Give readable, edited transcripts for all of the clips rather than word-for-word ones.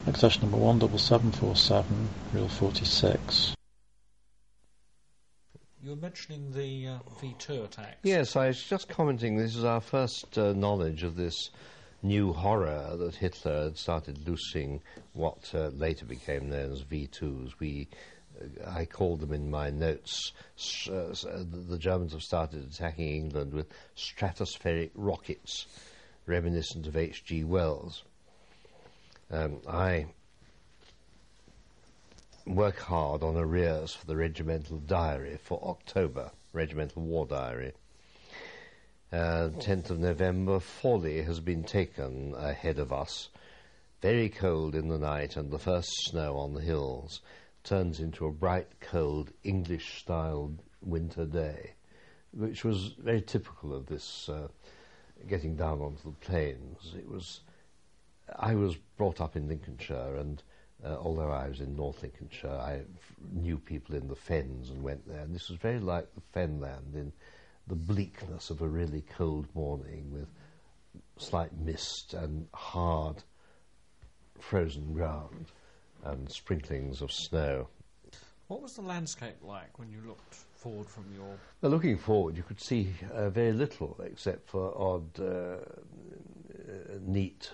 Accession number 17747, reel 46. You were mentioning the V2 attacks. Yes, I was just commenting this is our first knowledge of this new horror that Hitler had started loosing what later became known as V2s. I called them in my notes, the Germans have started attacking England with stratospheric rockets, reminiscent of H.G. Wells. I work hard on arrears for the regimental diary for October, regimental war diary. 10th of November, Forley has been taken ahead of us. Very cold in the night, and the first snow on the hills turns into a bright, cold, English-style winter day, which was very typical of this getting down onto the plains. I was brought up in Lincolnshire, and although I was in North Lincolnshire, I knew people in the fens and went there. And this was very like the fenland in the bleakness of a really cold morning with slight mist and hard frozen ground and sprinklings of snow. What was the landscape like when you looked forward from your... Well, looking forward, you could see very little except for odd, neat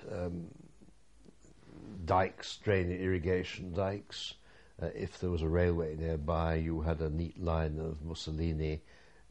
dikes, irrigation dikes. If there was a railway nearby, you had a neat line of Mussolini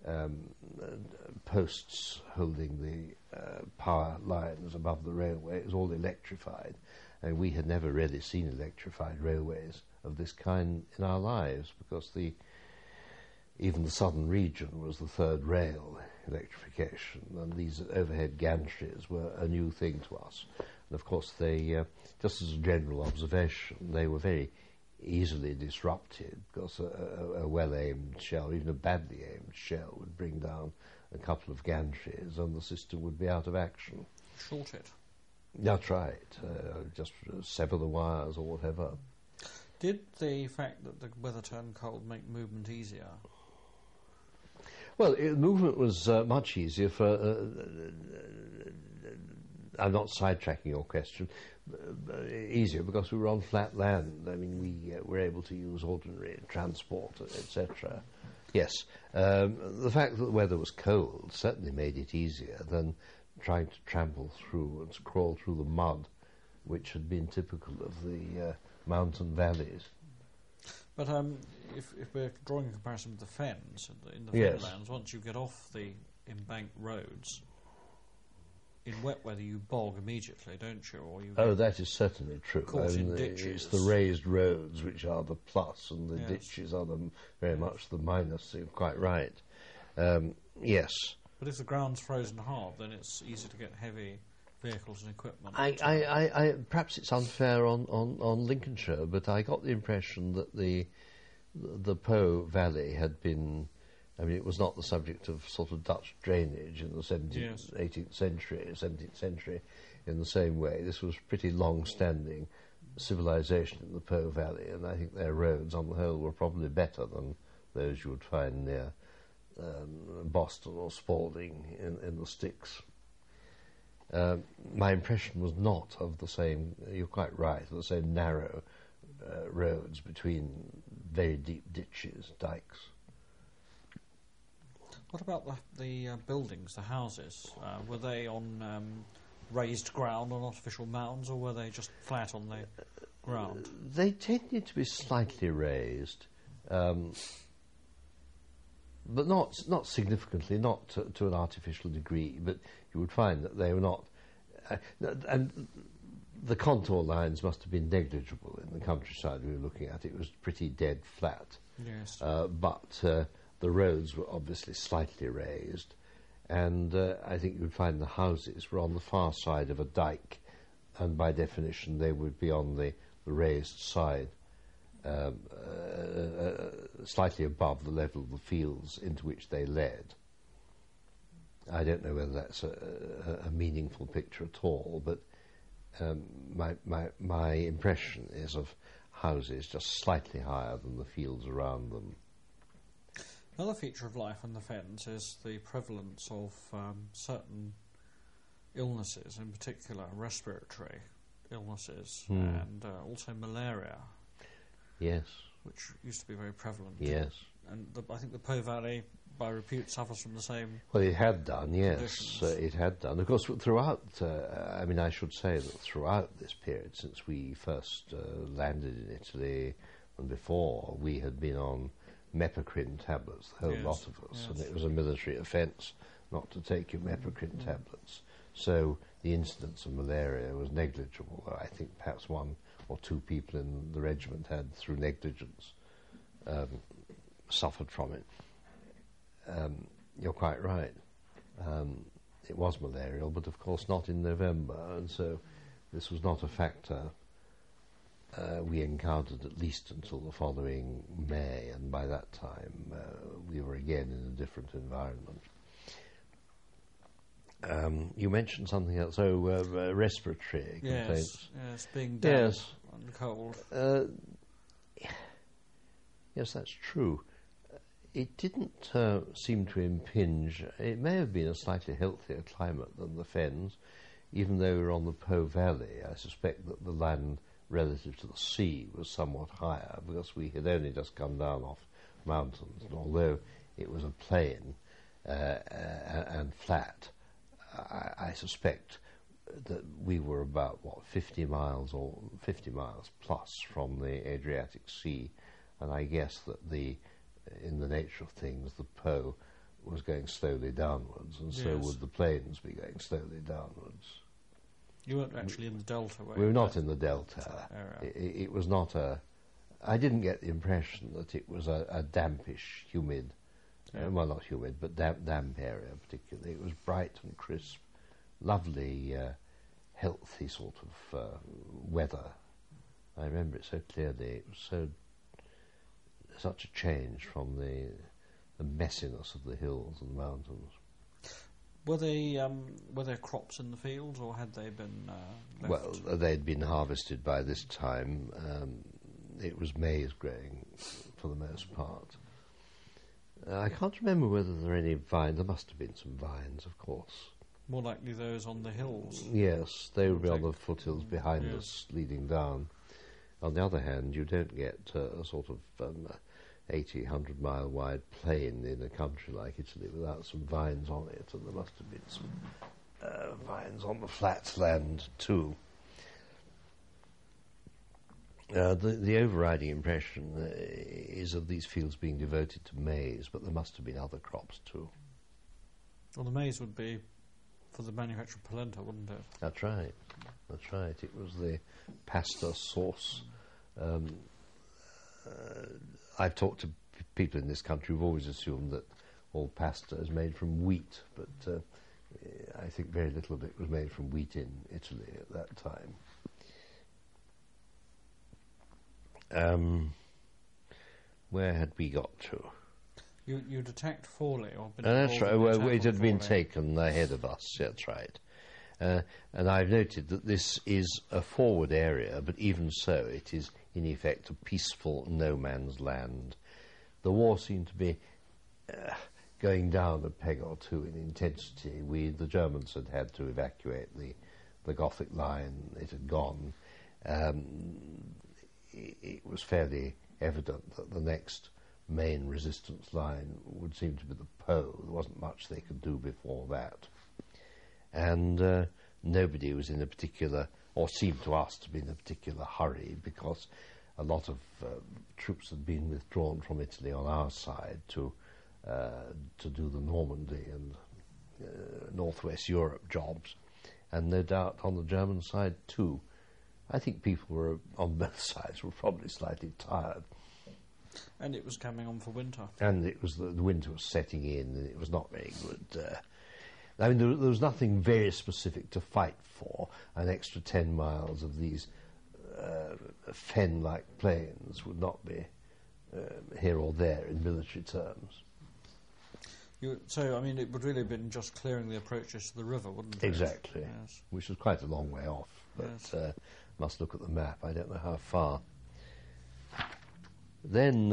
posts holding the power lines above the railway. It was all electrified, and we had never really seen electrified railways of this kind in our lives, because even the southern region was the third rail electrification, and these overhead gantries were a new thing to us. And of course they, just as a general observation, they were very easily disrupted, because a well-aimed shell, even a badly aimed shell, would bring down a couple of gantries and the system would be out of action. Short it. That's right, just sever the wires or whatever. Did the fact that the weather turned cold make movement easier? Well, movement was much easier for... I'm not sidetracking your question. Easier because we were on flat land. I mean, we were able to use ordinary transport, etc. Yes, the fact that the weather was cold certainly made it easier than trying to trample through and crawl through the mud, which had been typical of the mountain valleys. But if we're drawing a comparison with the fens, in the yes. fenlands, once you get off the embanked roads, in wet weather you bog immediately, don't you? Or you that is certainly true. Caught in ditches. It's the raised roads which are the plus, and the yes. ditches are very much the minus. You're quite right. Yes. But if the ground's frozen hard, then it's easy to get heavy vehicles and equipment. Perhaps it's unfair on Lincolnshire, but I got the impression that the Po Valley had been... I mean, it was not the subject of sort of Dutch drainage in the 17th century in the same way. This was pretty long-standing civilization in the Po Valley, and I think their roads, on the whole, were probably better than those you would find near Boston or Spalding in the sticks. My impression was not of the same, you're quite right, the same narrow roads between very deep ditches, dikes. What about the buildings, the houses? Were they on raised ground, on artificial mounds, or were they just flat on the ground? They tended to be slightly raised, but not significantly, not to an artificial degree, but you would find that they were not... and the contour lines must have been negligible in the countryside we were looking at. It was pretty dead flat. Yes. But the roads were obviously slightly raised, and I think you would find the houses were on the far side of a dike, and by definition they would be on the raised side, slightly above the level of the fields into which they led. I don't know whether that's a meaningful picture at all, but my impression is of houses just slightly higher than the fields around them. Another feature of life in the fens is the prevalence of certain illnesses, in particular respiratory illnesses and also malaria, Yes. which used to be very prevalent. Yes. And I think the Po Valley, by repute, suffers from the same. Well, it had done, yes. Conditions. It had done. Of course, throughout, I should say that throughout this period, since we first landed in Italy and before, we had been on mepicrine tablets, the whole Yes, lot of us, yes. and it was a military offence not to take your mepicrine tablets. So the incidence of malaria was negligible. I think perhaps one or two people in the regiment had, through negligence, suffered from it. You're quite right. It was malarial, but of course not in November, and so this was not a factor we encountered at least until the following May, and by that time we were again in a different environment. You mentioned something else, respiratory complaints. Yes, being damp Yes. and cold. Yes, that's true. It didn't seem to impinge. It may have been a slightly healthier climate than the Fens, even though we were on the Po Valley. I suspect that the land relative to the sea was somewhat higher, because we had only just come down off mountains, and although it was a plain and flat, I suspect that we were about 50 miles plus from the Adriatic Sea, and I guess that in the nature of things, the Po was going slowly downwards, and so Yes. would the plains be going slowly downwards. You weren't actually in the delta, were We you? were not in the delta. area. It was not I didn't get the impression that it was a dampish, humid, well, not humid, but damp area particularly. It was bright and crisp, lovely, healthy sort of weather. I remember it so clearly. It was such a change from the messiness of the hills and mountains. Were there crops in the fields, or had they been left? Well, they'd been harvested by this time. It was maize growing for the most part. I can't remember whether there were any vines. There must have been some vines, of course. More likely those on the hills. Yes, they would be on the foothills behind Yes. us, leading down. On the other hand, you don't get a sort of 80, 100-mile wide plain in a country like Italy without some vines on it, and there must have been some vines on the flat land too. The overriding impression is of these fields being devoted to maize, but there must have been other crops too. Well, the maize would be for the manufacture of polenta, wouldn't it? That's right. That's right. It was the pasta sauce. I've talked to people in this country who've always assumed that all pasta is made from wheat, but I think very little of it was made from wheat in Italy at that time. Where had we got to? You'd attacked Forlì, or been That's involved right. in the Well, attack it on had been Forlì. taken ahead of us. That's right. And I've noted that this is a forward area, but even so, it is in effect a peaceful no man's land. The war seemed to be going down a peg or two in intensity. The Germans had to evacuate the Gothic line. It had gone. It was fairly evident that the next main resistance line would seem to be the Po. There wasn't much they could do before that. And nobody was in a particular, or seemed to us to be in a particular hurry, because a lot of troops had been withdrawn from Italy on our side to do the Normandy and Northwest Europe jobs, and no doubt on the German side too. I think people were on both sides were probably slightly tired. And it was coming on for winter. And it was the winter was setting in, and it was not very good. I mean, there was nothing very specific to fight for. An extra 10 miles of these fen-like plains would not be here or there in military terms. So, I mean, it would really have been just clearing the approaches to the river, wouldn't it? Exactly, Yes. which was quite a long way off, but Yes. must look at the map. I don't know how far. Then,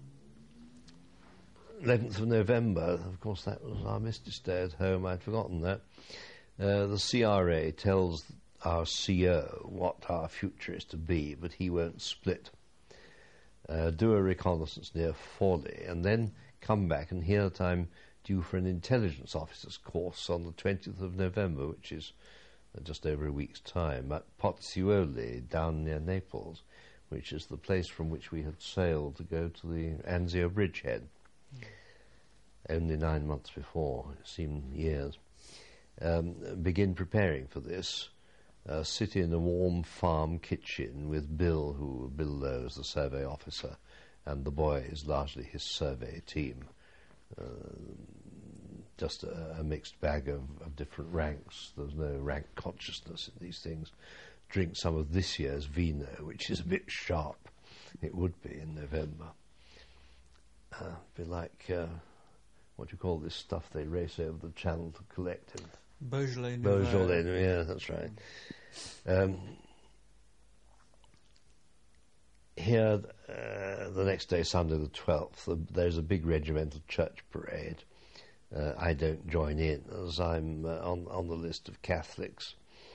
11th of November, of course, that was our Misty Stay at home. I'd forgotten that. The CRA tells our CO what our future is to be, but he won't split. Do a reconnaissance near Forley, and then come back and hear that I'm due for an intelligence officer's course on the 20th of November, which is just over a week's time, at Pozzuoli, down near Naples, which is the place from which we had sailed to go to the Anzio bridgehead. Only 9 months before, it seemed years. Begin preparing for this. Sit in a warm farm kitchen with Bill Lowe is the survey officer, and the boys, largely his survey team. Just a mixed bag of different ranks. There's no rank consciousness in these things. Drink some of this year's vino, which is a bit sharp. It would be in November. Be like, what do you call this stuff they race over the channel to collect? Beaujolais. Beaujolais, yeah, that's right. Here, the next day, Sunday the 12th, there's a big regimental church parade. I don't join in, as I'm on the list of Catholics.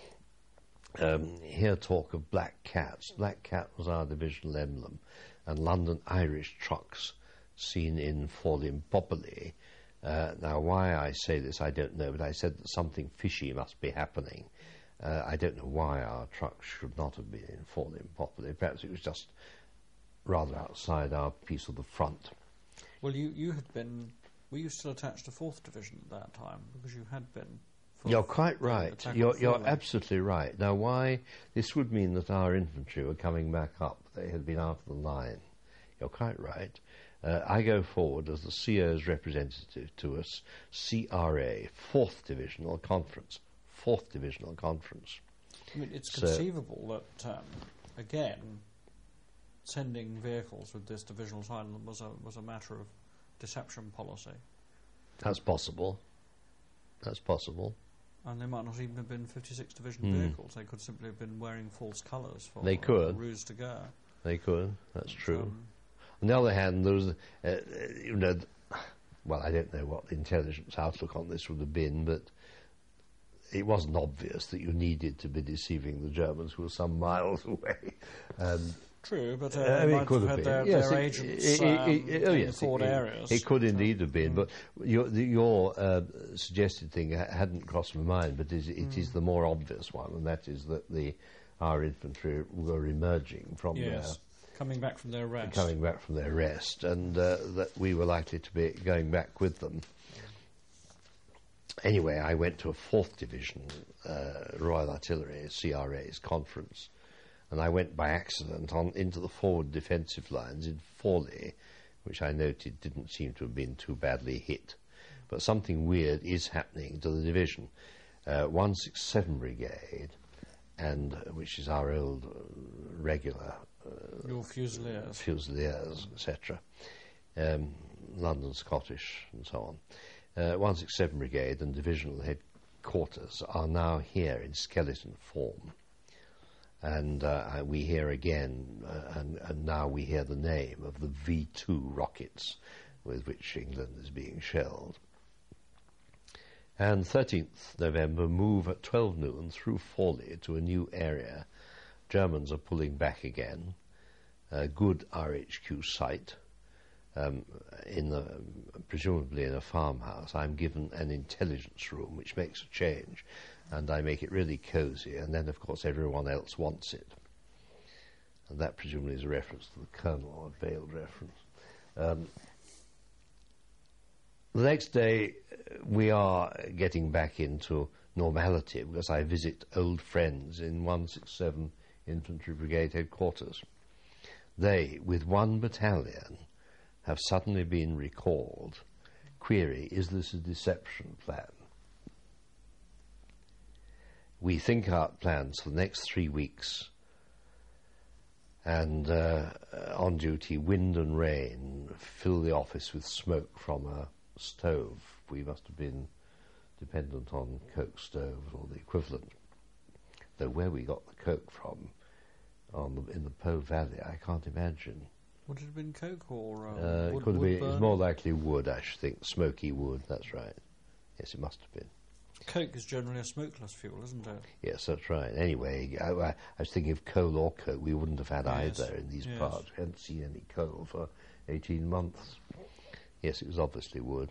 Here talk of Black Cats. Black Cat was our divisional emblem, and London Irish trucks seen in Forlimpopoli. Now, why I say this, I don't know, but I said that something fishy must be happening. I don't know why our trucks should not have been in Forlimpopoli. Perhaps it was just rather outside our piece of the front. Well, you had been... Were you still attached to 4th Division at that time? Because you had been... You're quite right. You're absolutely right. Now, why? This would mean that our infantry were coming back up. They had been out of the line. You're quite right. I go forward as the CO's representative to us, CRA, 4th Divisional Conference. 4th Divisional Conference. I mean, it's conceivable that, again, sending vehicles with this divisional sign was a matter of deception policy. That's possible. That's possible. And they might not even have been 56 Division vehicles. They could simply have been wearing false colours for a ruse to go. They could. That's true. On the other hand, there was, well, I don't know what the intelligence outlook on this would have been, but it wasn't obvious that you needed to be deceiving the Germans who were some miles away. True, but I mean, it could have been. Their agents in Ford areas. It could indeed have been, but your suggested thing hadn't crossed my mind, but it is the more obvious one, and that is that our infantry were emerging from coming back from their rest. And that we were likely to be going back with them. Anyway, I went to a 4th Division Royal Artillery, CRA's conference, and I went by accident into the forward defensive lines in Forley, which I noted didn't seem to have been too badly hit. But something weird is happening to the division. 167 Brigade, which is our old regular... Your Fusiliers. Fusiliers, etc. London Scottish and so on. 167 Brigade and divisional headquarters are now here in skeleton form. And we hear again, and now we hear the name of the V2 rockets with which England is being shelled. And 13th November, move at 12 noon through Forley to a new area. Germans are pulling back again. A good RHQ site, presumably in a farmhouse. I'm given an intelligence room, which makes a change, and I make it really cosy, and then, of course, everyone else wants it. And that presumably is a reference to the Colonel, or a veiled reference. The next day, we are getting back into normality, because I visit old friends in 167 Infantry Brigade headquarters. They, with 1 battalion, have suddenly been recalled. Query, is this a deception plan? We think out plans for the next 3 weeks, and on duty, wind and rain fill the office with smoke from a stove. We must have been dependent on coke stoves or the equivalent. Though where we got the coke from in the Po Valley, I can't imagine. Would it have been coke or wood? It could have been. It's more likely wood, I should think. Smoky wood. That's right. Yes, it must have been. Coke is generally a smokeless fuel, isn't it? Yes, that's right. Anyway, I was thinking of coal or coke. We wouldn't have had either in these parts. We hadn't seen any coal for 18 months. Yes, it was obviously wood.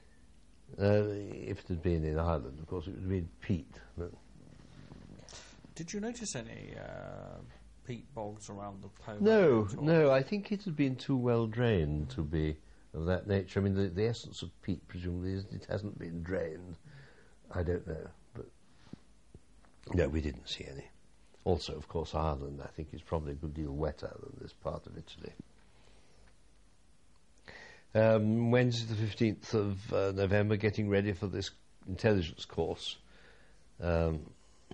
If it had been in Ireland, of course, it would have been peat. But did you notice any peat bogs around the Po? No, I think it had been too well drained to be of that nature. I mean, the essence of peat, presumably, is it hasn't been drained. I don't know, but no, we didn't see any. Also, of course, Ireland, I think, is probably a good deal wetter than this part of Italy. Wednesday the 15th of November, getting ready for this intelligence course. Glad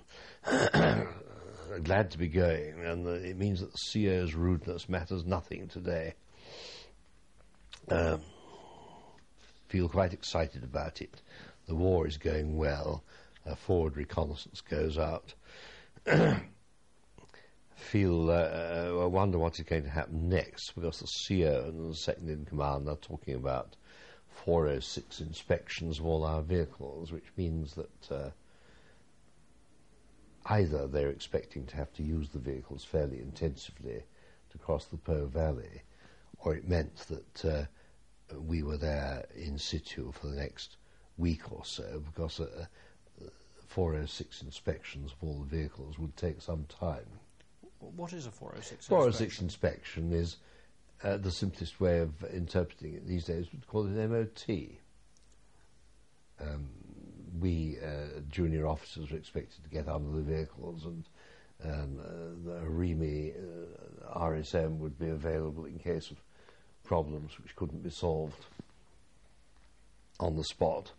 to be going, and it means that the CO's rudeness matters nothing today. Feel quite excited about it. The war is going well. Forward reconnaissance goes out. I wonder what is going to happen next, because the CO and the second in command are talking about 406 inspections of all our vehicles, which means that either they're expecting to have to use the vehicles fairly intensively to cross the Po Valley, or it meant that we were there in situ for the next week or so, because 406 inspections of all the vehicles would take some time. What is a 406 406 inspection is the simplest way of interpreting it these days. We'd call it an MOT. We junior officers were expected to get under the vehicles, and the REME RSM would be available in case of problems which couldn't be solved on the spot.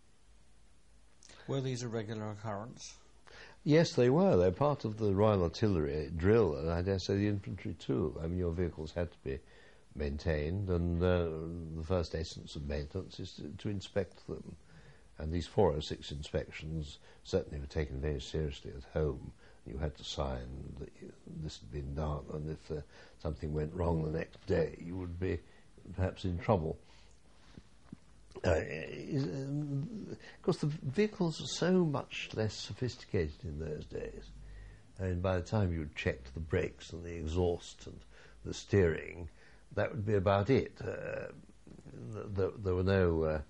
Were these a regular occurrence? Yes, they were. They're part of the Royal Artillery drill, and I dare say the infantry too. I mean, your vehicles had to be maintained, and the first essence of maintenance is to inspect them. And these 406 inspections certainly were taken very seriously at home. You had to sign that this had been done, and if something went wrong the next day, you would be perhaps in trouble. Of course, the vehicles are so much less sophisticated in those days. And by the time you'd checked the brakes and the exhaust and the steering, that would be about it. There were no,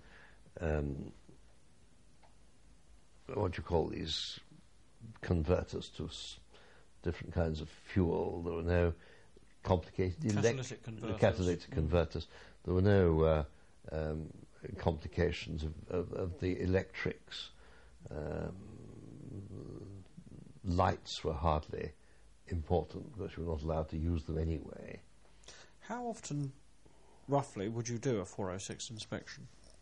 what do you call these converters to different kinds of fuel. There were no complicated catalytic converters. There were no complications of the electrics. Lights were hardly important because you were not allowed to use them anyway. How often, roughly, would you do a 406 inspection?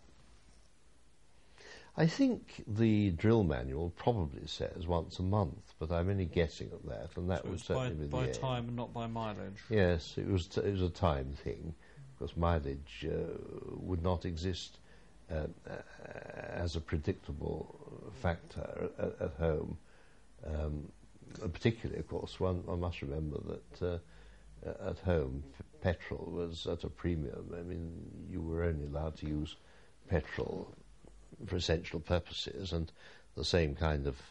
I think the drill manual probably says once a month, but I'm only guessing at that, and that would certainly be the aim. By time and not by mileage? Yes, it was a time thing, because mileage would not exist as a predictable factor at home. Particularly, of course, one must remember that at home petrol was at a premium. I mean, you were only allowed to use petrol for essential purposes, and the same kind of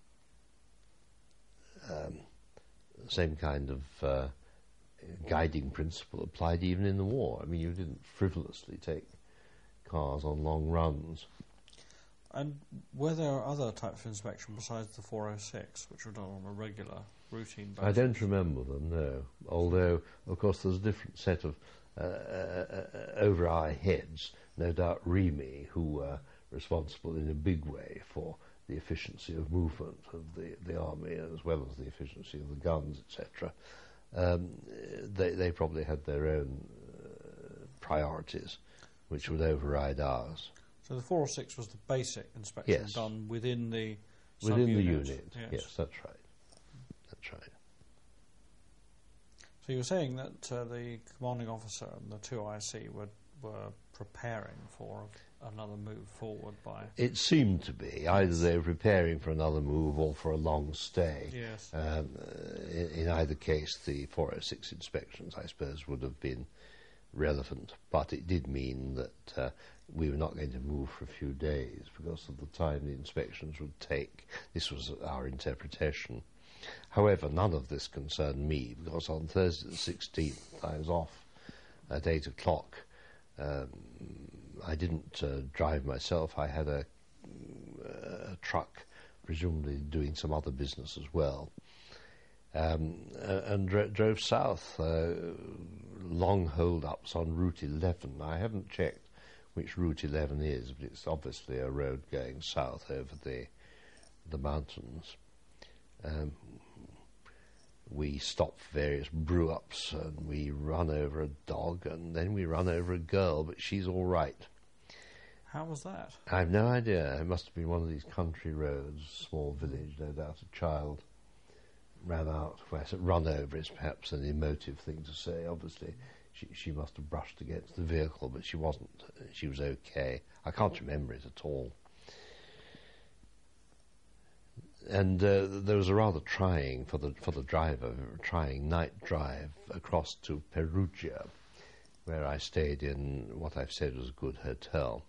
guiding principle applied even in the war. I mean, you didn't frivolously take cars on long runs. And were there other types of inspection besides the 406, which were done on a regular, routine basis? I don't remember them, no. Although, of course, there's a different set of over our heads, no doubt REME, who were responsible in a big way for the efficiency of movement of the army, as well as the efficiency of the guns, etc. They probably had their own priorities, which would override ours. So the 406 was the basic inspection done within the unit. Yes, that's right. That's right. So you were saying that the commanding officer and the 2 IC were preparing for another move forward by... It seemed to be. Either they were preparing for another move or for a long stay. Yes. In either case, the 406 inspections, I suppose, would have been relevant, but it did mean that we were not going to move for a few days because of the time the inspections would take. This was our interpretation. However, none of this concerned me, because on Thursday the 16th I was off at 8 o'clock. I didn't drive myself. I had a truck, presumably doing some other business as well, and drove south. Long hold-ups on Route 11. I haven't checked which Route 11 is, but it's obviously a road going south over the mountains. We stop for various brew-ups, and we run over a dog, and then we run over a girl, but she's all right. How was that? I have no idea. It must have been one of these country roads, small village, no doubt. A child ran out. Well, run over is perhaps an emotive thing to say. Obviously, she must have brushed against the vehicle, but she wasn't. She was okay. I can't remember it at all. And there was a rather trying for the driver, trying night drive across to Perugia, where I stayed in what I've said was a good hotel,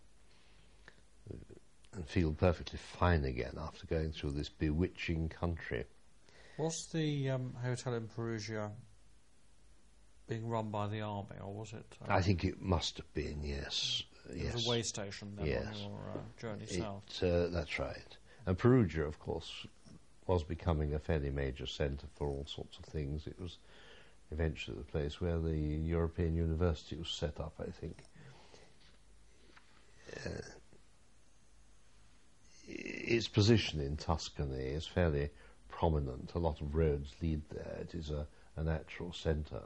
and feel perfectly fine again after going through this bewitching country. Was the hotel in Perugia being run by the army, or was it? I think it must have been, yes. It was a way station then on your journey south. That's right. And Perugia, of course, was becoming a fairly major centre for all sorts of things. It was eventually the place where the European University was set up, I think. Its position in Tuscany is fairly prominent. A lot of roads lead there. It is a natural centre.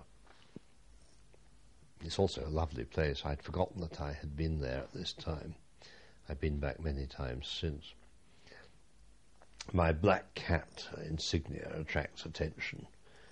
It's also a lovely place. I'd forgotten that I had been there at this time. I've been back many times since. My black cat insignia attracts attention.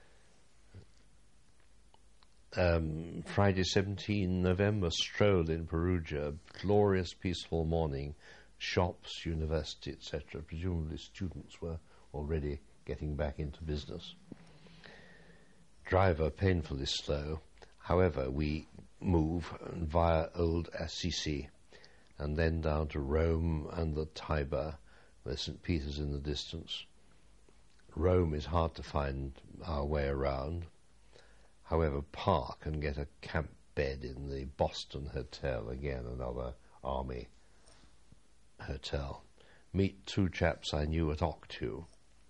Friday 17 November, stroll in Perugia, glorious peaceful morning, shops, university, etc. Presumably students were already getting back into business. Driver painfully slow. However, we move via Old Assisi and then down to Rome and the Tiber, with St. Peter's in the distance. Rome is hard to find our way around. However, park and get a camp bed in the Boston Hotel, again another army hotel. Meet two chaps I knew at Octu.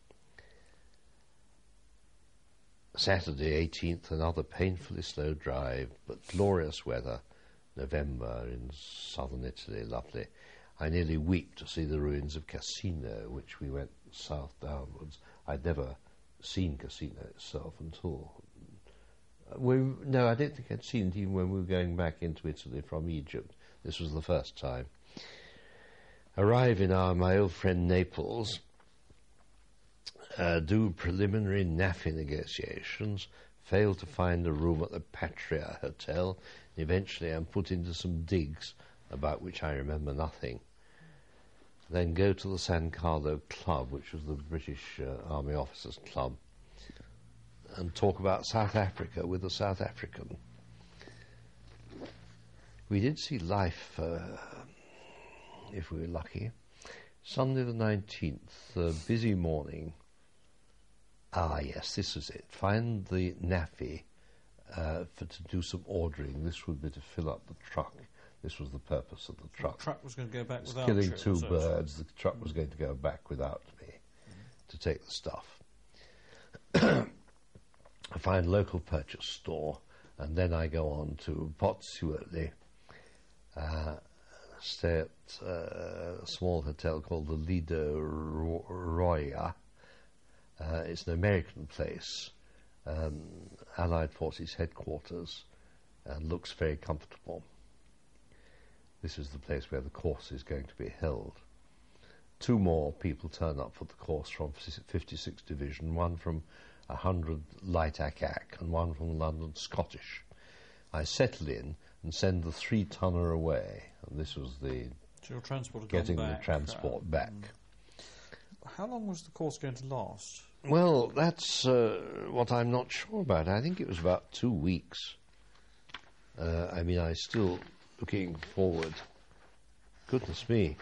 Saturday 18th, another painfully slow drive, but glorious weather. November in southern Italy, lovely. I nearly weep to see the ruins of Cassino, which we went south downwards. I'd never seen Cassino itself until... No, I don't think I'd seen it even when we were going back into Italy from Egypt. This was the first time. Arrive in my old friend Naples, do preliminary NAFI negotiations, fail to find a room at the Patria Hotel, and eventually I'm put into some digs about which I remember nothing. Then go to the San Carlo Club, which was the British Army Officers Club, and talk about South Africa with a South African. We did see life, if we were lucky. Sunday the 19th, busy morning. Ah, yes, this is it. Find the NAFI to do some ordering. This would be to fill up the truck. This was the purpose of the truck. The truck was going to go back without killing you, two birds. The truck was going to go back without me to take the stuff. I find local purchase store, and then I go on to Pozzuoli, stay at a small hotel called the Lido Roya. It's an American place, Allied Forces headquarters, and looks very comfortable. This is the place where the course is going to be held. Two more people turn up for the course from 56th Division, one from 100 Light Ack and one from London Scottish. I settle in and send the 3-tonner away, and this was the so your transport getting the transport back. How long was the course going to last? Well, that's what I'm not sure about. I think it was about 2 weeks. I mean, I'm still looking forward. Goodness me.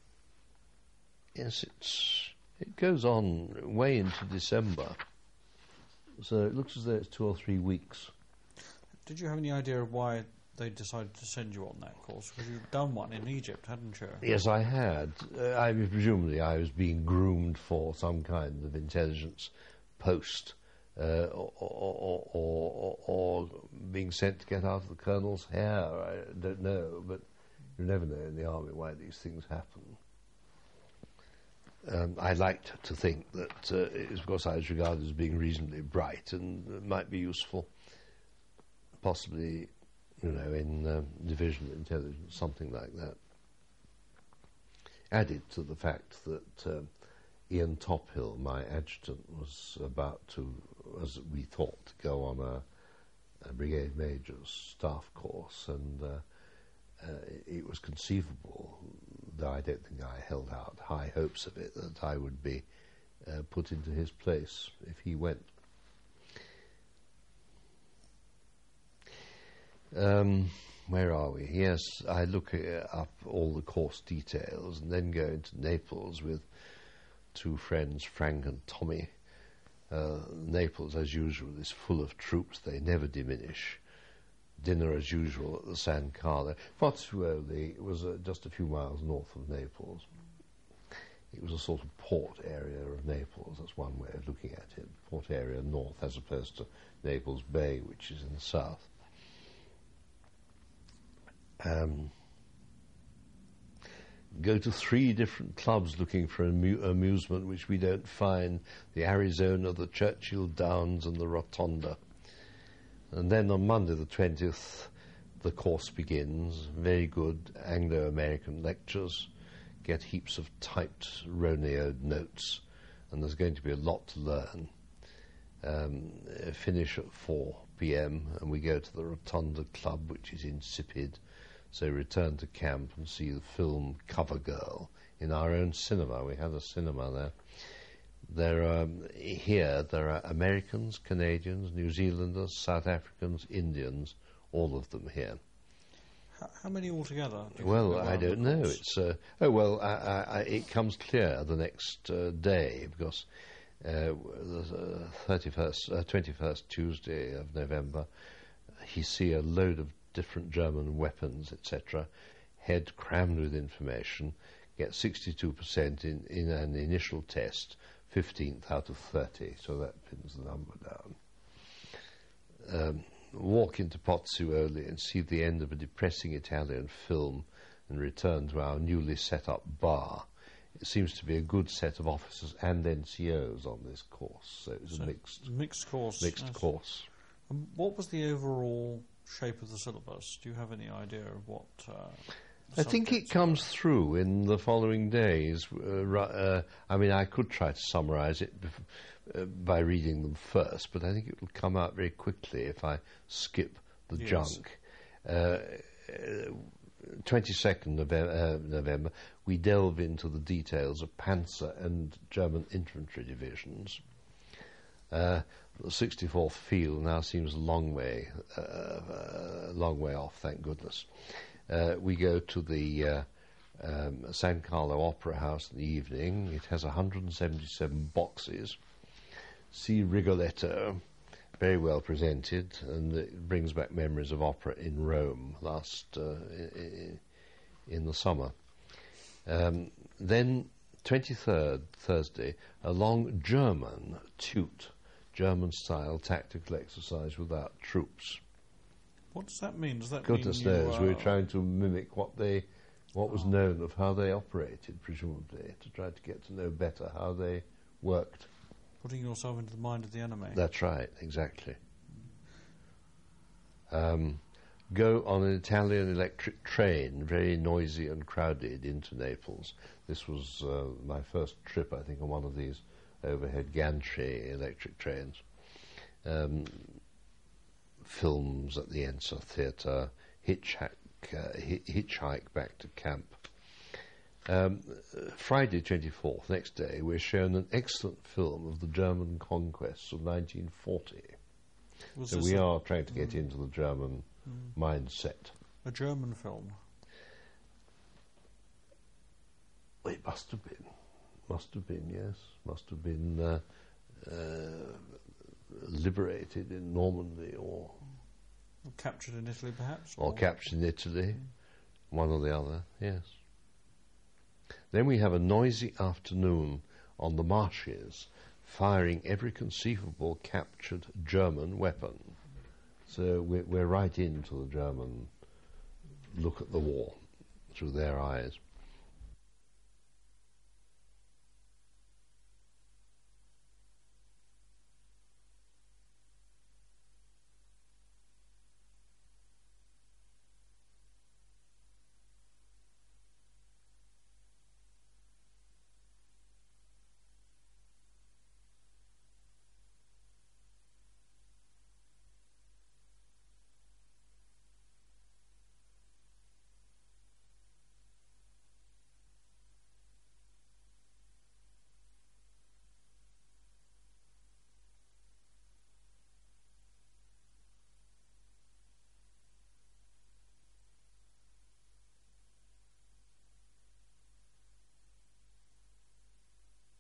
Yes, it goes on way into December. So it looks as though it's 2 or 3 weeks. Did you have any idea of why they decided to send you on that course? Because you'd done one in Egypt, hadn't you? Yes, I had. Presumably I was being groomed for some kind of intelligence post, or being sent to get out of the colonel's hair. I don't know, but you never know in the army why these things happen. I liked to think that it was because I was regarded as being reasonably bright and might be useful, possibly, in division intelligence, something like that. Added to the fact that Ian Tophill, my adjutant, was about to, as we thought, to go on a brigade major's staff course, and it was conceivable, though I don't think I held out high hopes of it, that I would be put into his place if he went. Where are we? Yes, I look up all the course details and then go into Naples with 2 friends, Frank and Tommy. Naples, as usual, is full of troops. They never diminish. Dinner, as usual, at the San Carlo. Pozzuoli was just a few miles north of Naples. It was a sort of port area of Naples. That's one way of looking at it. Port area north, as opposed to Naples Bay, which is in the south. Go to 3 different clubs looking for amusement, which we don't find: the Arizona, the Churchill Downs, and the Rotonda. And then on Monday the 20th, the course begins. Very good Anglo-American lectures. Get heaps of typed Roneoed notes, and there's going to be a lot to learn. Finish at 4 p.m. and we go to the Rotonda Club, which is insipid. So return to camp and see the film Cover Girl in our own cinema. We had a cinema there. There are Americans, Canadians, New Zealanders, South Africans, Indians, all of them here. How many altogether? Well, I don't know. It's it comes clear the next day, because the 21st Tuesday of November, he see a load of different German weapons, etc., head crammed with information, get 62% in an initial test, 15th out of 30, so that pins the number down. Walk into Pozzuoli and see the end of a depressing Italian film and return to our newly set up bar. It seems to be a good set of officers and NCOs on this course, so it's a mixed course. Mixed course. What was the overall shape of the syllabus? Do you have any idea of what? I think it comes through in the following days. I mean, I could try to summarise it by reading them first, but I think it will come out very quickly if I skip the junk. 22nd November, we delve into the details of Panzer and German infantry divisions. The 64th Field now seems a long way off, thank goodness. We go to the San Carlo Opera House in the evening. It has 177 boxes. See Rigoletto, very well presented, and it brings back memories of opera in Rome last in the summer. Then 23rd, Thursday, a long German toot, German-style tactical exercise without troops. What does that mean? Does that Goodness mean knows. We were trying to mimic what was known of how they operated, presumably, to try to get to know better how they worked. Putting yourself into the mind of the enemy. That's right, exactly. Go on an Italian electric train, very noisy and crowded, into Naples. This was my first trip, I think, on one of these overhead gantry electric trains. Films at the Ensa Theatre, hitchhike back to camp. Friday 24th, next day, we're shown an excellent film of the German conquests of 1940. So we are trying to get into the German mindset. A German film. It must have been. Must have been, yes. Must have been liberated in Normandy or captured in Italy, perhaps? Or captured in Italy, one or the other, yes. Then we have a noisy afternoon on the marshes, firing every conceivable captured German weapon. So we're right into the German look at the war through their eyes.